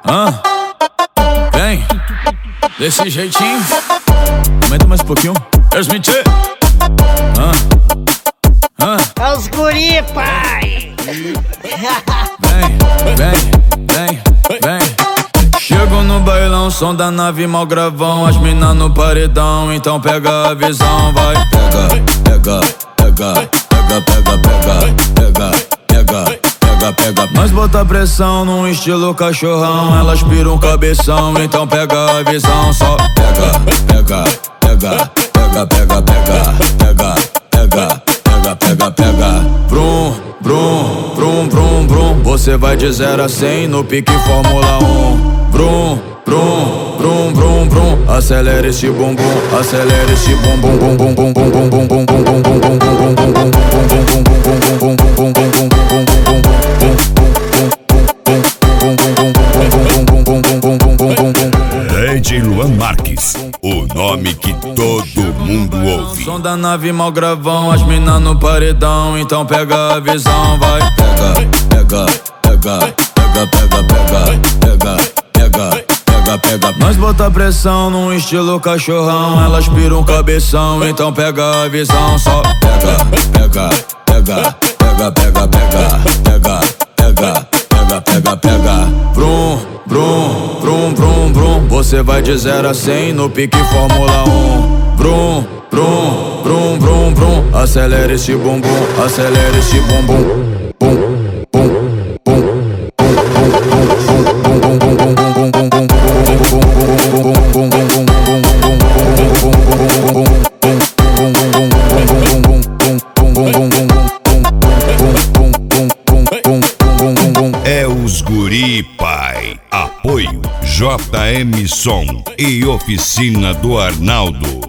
Vem, desse jeitinho. Aumenta mais um pouquinho. Transmitir. É os guri, pai. Vem. Chego no bailão, som da nave, mal gravão. As mina no paredão, então pega a visão. Vai, pega. Nós bota pressão num estilo cachorrão. Elas piram cabeção, então pega a visão. Só pega. Brum. Você vai de 0 a 100 no pique Fórmula 1. Brum. Acelera esse bumbum, acelera esse bumbum. DJ Luan Marques, o nome que todo mundo ouve. Som da nave, mal gravão, as mina no paredão, então pega a visão. Vai, pega. Nós bota pressão num estilo cachorrão. Elas piram cabeção, então pega a visão. Só pega. Brum. Você vai de 0 a 100 no pique Fórmula 1. Brum. Acelera esse bumbum, acelera esse bumbum. É os guri, pai. Apoio JM Som e Oficina do Arnaldo.